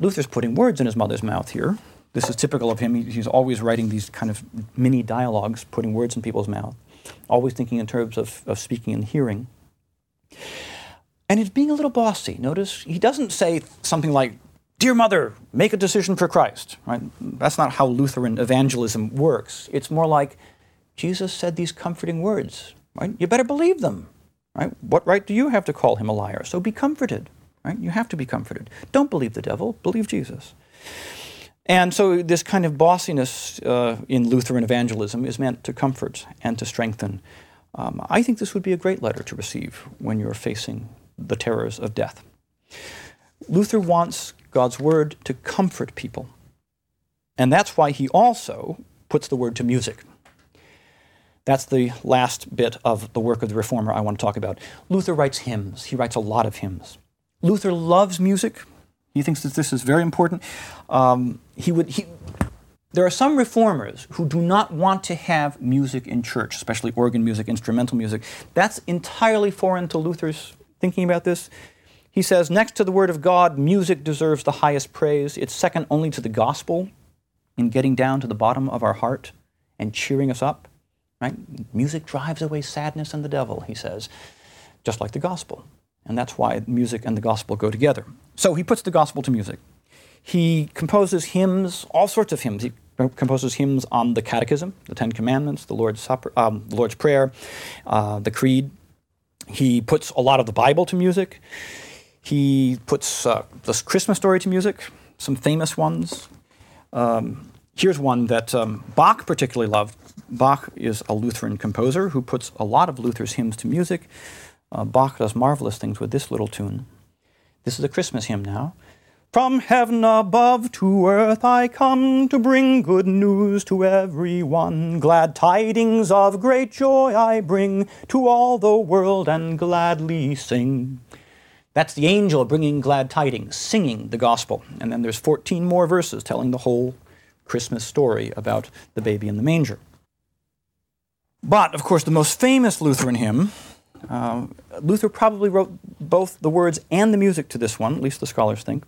Luther's putting words in his mother's mouth here. This is typical of him. He's always writing these kind of mini dialogues, putting words in people's mouth, always thinking in terms of speaking and hearing. And he's being a little bossy. Notice he doesn't say something like, "Dear mother, make a decision for Christ." Right? That's not how Lutheran evangelism works. It's more like, Jesus said these comforting words. Right? You better believe them. Right? What right do you have to call him a liar? So be comforted. Right? You have to be comforted. Don't believe the devil. Believe Jesus. And so this kind of bossiness in Lutheran evangelism is meant to comfort and to strengthen. I think this would be a great letter to receive when you're facing the terrors of death. Luther wants God's word to comfort people. And that's why he also puts the word to music. That's the last bit of the work of the Reformer I want to talk about. Luther writes hymns. He writes a lot of hymns. Luther loves music. He thinks that this is very important. There are some reformers who do not want to have music in church, especially organ music, instrumental music. That's entirely foreign to Luther's thinking about this. He says, next to the Word of God, music deserves the highest praise. It's second only to the gospel in getting down to the bottom of our heart and cheering us up. Right? Music drives away sadness and the devil, he says, just like the gospel. And that's why music and the gospel go together. So he puts the gospel to music. He composes hymns, all sorts of hymns. He composes hymns on the Catechism, the Ten Commandments, the Lord's Supper, the Lord's Prayer, the Creed. He puts a lot of the Bible to music. He puts the Christmas story to music, some famous ones. Here's one that Bach particularly loved. Bach is a Lutheran composer who puts a lot of Luther's hymns to music. Bach does marvelous things with this little tune. This is a Christmas hymn now. From heaven above to earth I come to bring good news to everyone. Glad tidings of great joy I bring to all the world and gladly sing. That's the angel bringing glad tidings, singing the gospel. And then there's 14 more verses telling the whole Christmas story about the baby in the manger. But, of course, the most famous Lutheran hymn, Luther probably wrote both the words and the music to this one, at least the scholars think.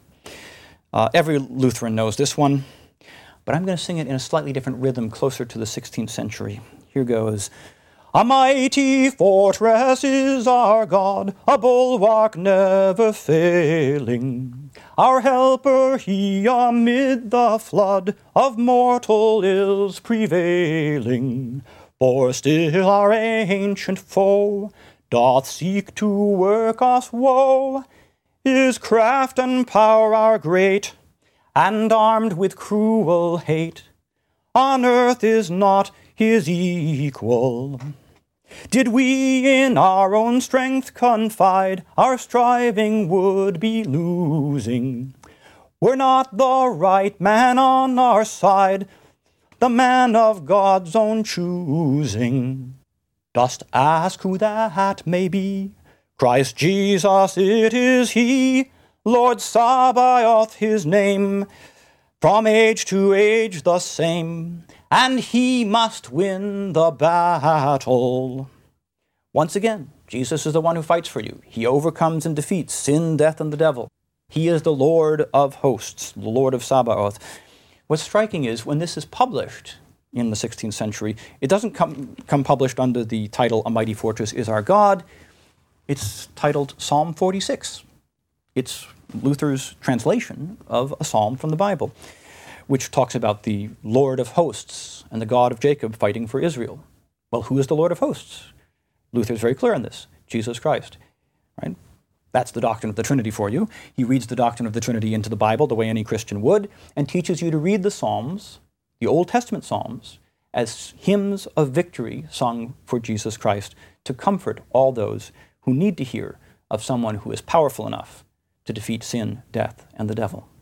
Every Lutheran knows this one, but I'm going to sing it in a slightly different rhythm, closer to the 16th century. Here goes. A mighty fortress is our God, a bulwark never failing. Our helper he amid the flood of mortal ills prevailing. For still our ancient foe doth seek to work us woe. His craft and power are great, and armed with cruel hate. On earth is not his equal. Did we in our own strength confide, our striving would be losing. Were not the right man on our side, the man of God's own choosing. Dost ask who that may be? Christ Jesus it is he, Lord Sabaoth his name, from age to age the same, and he must win the battle. Once again, Jesus is the one who fights for you. He overcomes and defeats sin, death, and the devil. He is the Lord of hosts, the Lord of Sabaoth. What's striking is when this is published in the 16th century, it doesn't come published under the title, A Mighty Fortress is Our God. It's titled Psalm 46. It's Luther's translation of a psalm from the Bible, which talks about the Lord of hosts and the God of Jacob fighting for Israel. Well, who is the Lord of hosts? Luther's very clear on this, Jesus Christ. Right? That's the doctrine of the Trinity for you. He reads the doctrine of the Trinity into the Bible the way any Christian would, and teaches you to read the Psalms, the Old Testament Psalms, as hymns of victory sung for Jesus Christ to comfort all those who need to hear of someone who is powerful enough to defeat sin, death, and the devil.